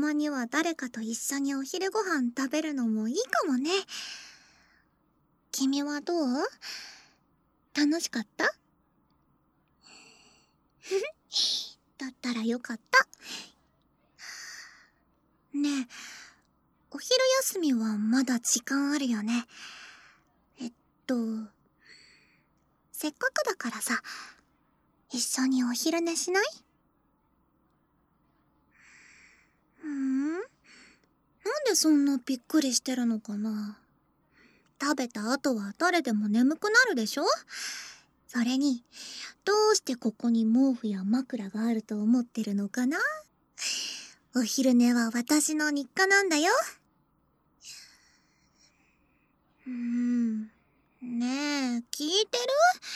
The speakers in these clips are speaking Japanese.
まには誰かと一緒にお昼ご飯食べるのもいいかもね。君はどう？楽しかった？だったらよかった。ねえ、お昼休みはまだ時間あるよね。えっと、せっかくだからさ、一緒にお昼寝しない？なんでそんなびっくりしてるのかな。食べた後は誰でも眠くなるでしょ？それに、どうしてここに毛布や枕があると思ってるのかな？お昼寝は私の日課なんだよ。ねえ、聞いてる？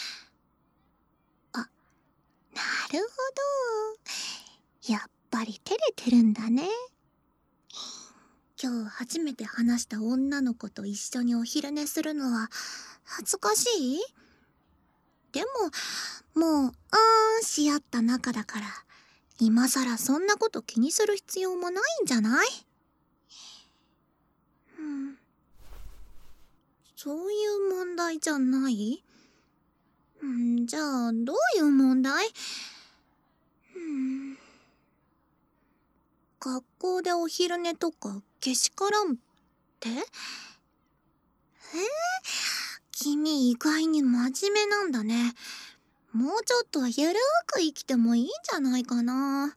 あ、なるほど。やっぱり照れてるんだね。今日初めて話した女の子と一緒にお昼寝するのは恥ずかしい？でも、もう、し合った仲だから、今さらそんなこと気にする必要もないんじゃない？そういう問題じゃない？じゃあ、どういう問題？学校でお昼寝とかけしからんって？君意外に真面目なんだね。もうちょっとゆるーく生きてもいいんじゃないかな。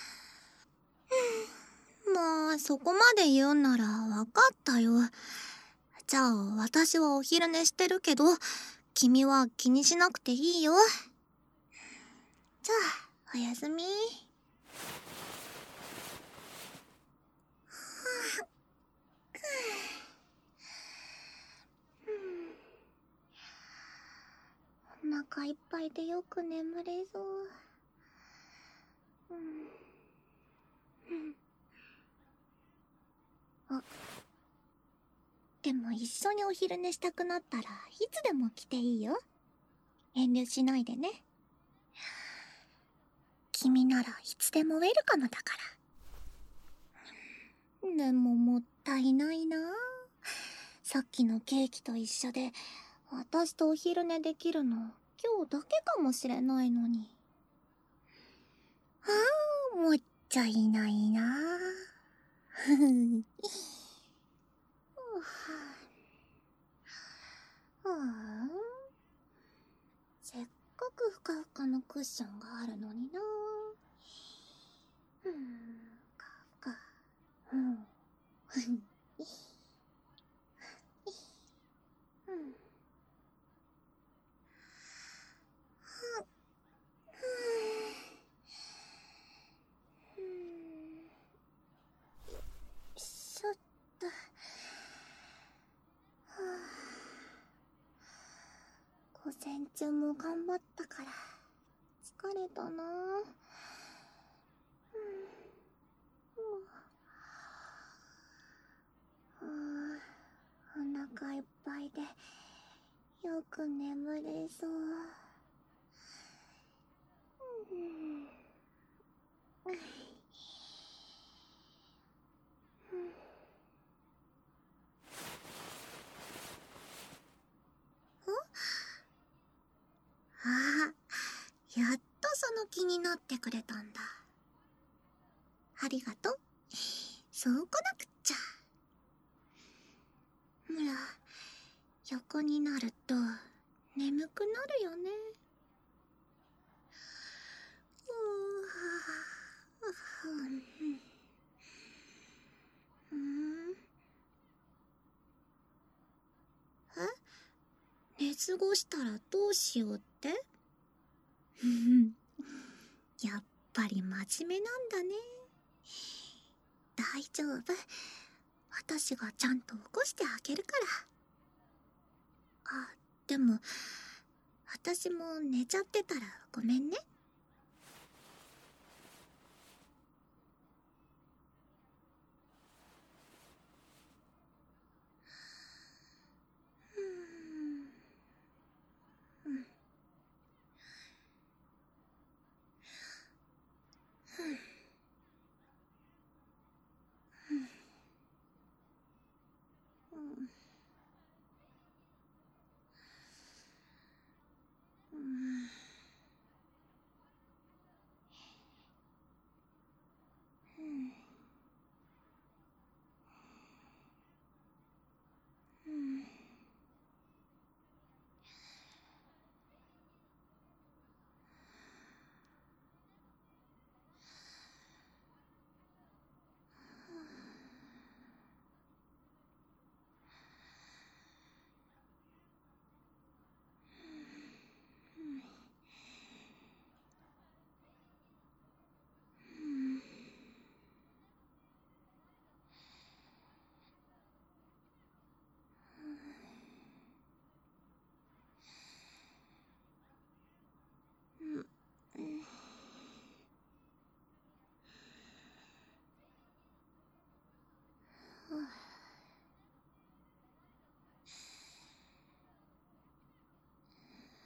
まあ、そこまで言うんならわかったよ。じゃあ、私はお昼寝してるけど、君は気にしなくていいよ。じゃあ、おやすみ。お腹いっぱいでよく眠れそう。あ、でも一緒にお昼寝したくなったらいつでも来ていいよ。遠慮しないでね。君ならいつでもウェルカムだから。でももったいないな。さっきのケーキと一緒で私とお昼寝できるの今日だけかもしれないのに。もったいないな。せっかくふかふかのクッションがあるのにな。ふかふか。ちょっと。午前中も頑張ったから疲れたな。お腹いっぱいでよく眠れそう。ああ、やっとその気になってくれたんだ。ありがとう。そう来なくっちゃ。ほら、横になると眠くなるよね。寝過ごしたらどうしようって？やっぱり真面目なんだね。大丈夫。私がちゃんと起こしてあげるから。でも、私も寝ちゃってたらごめんね。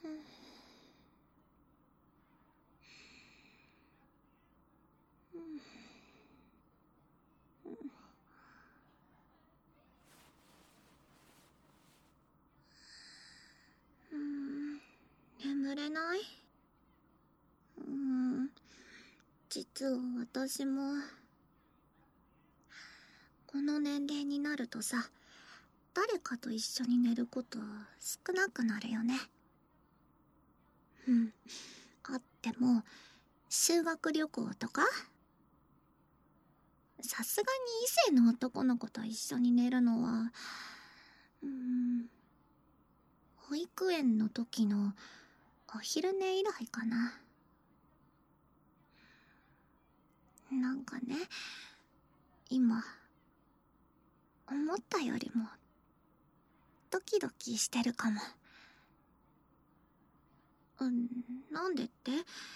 眠れない。実は私もこの年齢になるとさ、誰かと一緒に寝ること少なくなるよね。あっても修学旅行とか、さすがに異性の男の子と一緒に寝るのは保育園の時のお昼寝以来かな。なんかね、今思ったよりもドキドキしてるかも。なんでって？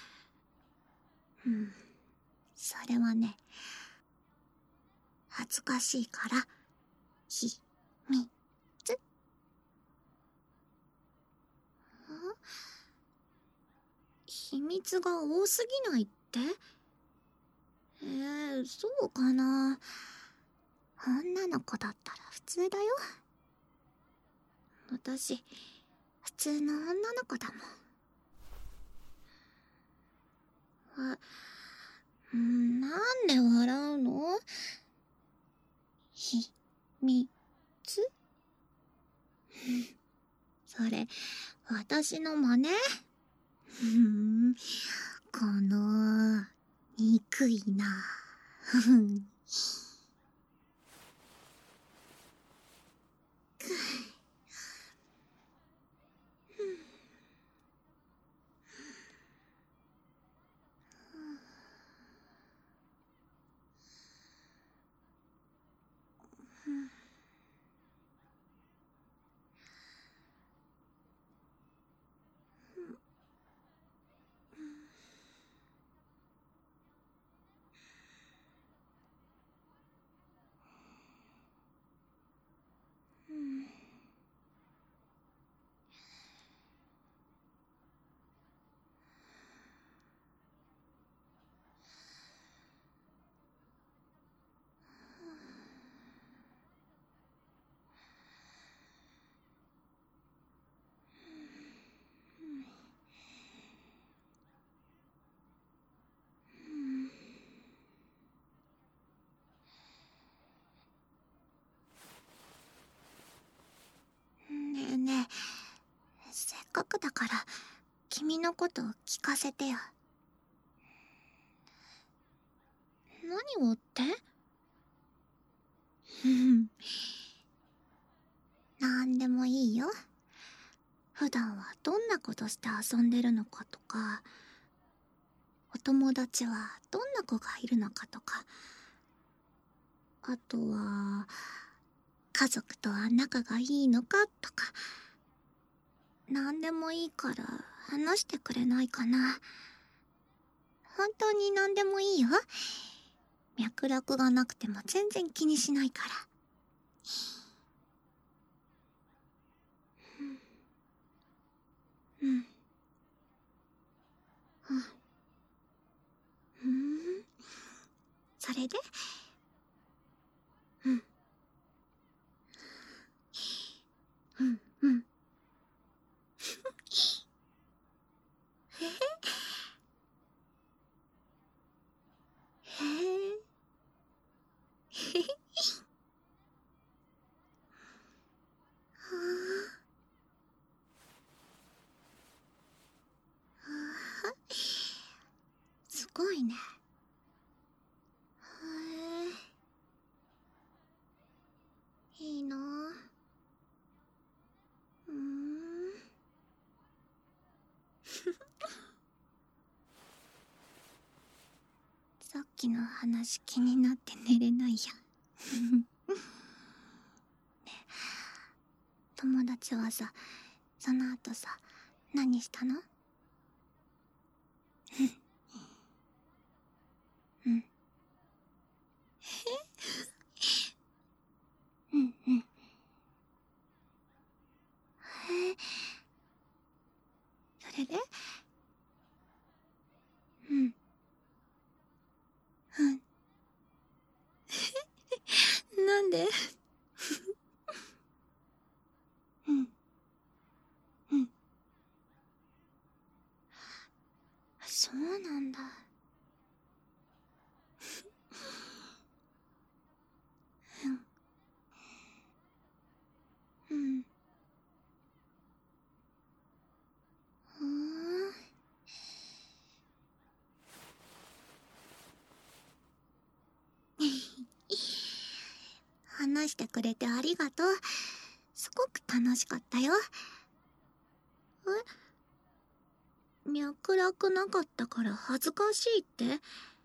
それはね、恥ずかしいから、秘密。秘密が多すぎないって？そうかな。女の子だったら普通だよ。私、普通の女の子だもん。なんで笑うの？秘密？それ、私の真似？この、憎いな。ねえねえ、せっかくだから君のことを聞かせてよ。何をって？なんでもいいよ。普段はどんなことして遊んでるのかとか、お友達はどんな子がいるのかとか、あとは家族とは仲がいいのかとか、なんでもいいから話してくれないかな。本当になんでもいいよ。脈絡がなくても全然気にしないから。それで？すごいね。いいな。さっきの話気になって寝れないや。友達はさ、その後さ、何したの？ そうなんだ。うん。ふーん。話してくれてありがとう。すごく楽しかったよ。脈絡なかったから恥ずかしいって？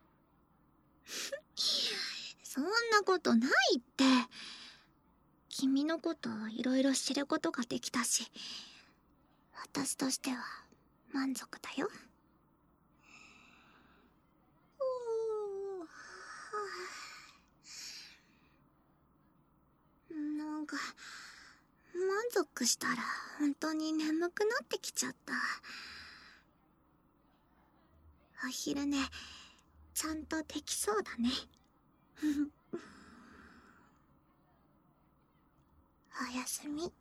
そんなことないって。君のこといろいろ知ることができたし、私としては満足だよ。なんか満足したら本当に眠くなってきちゃった。お昼寝ちゃんとできそうだね。おやすみ。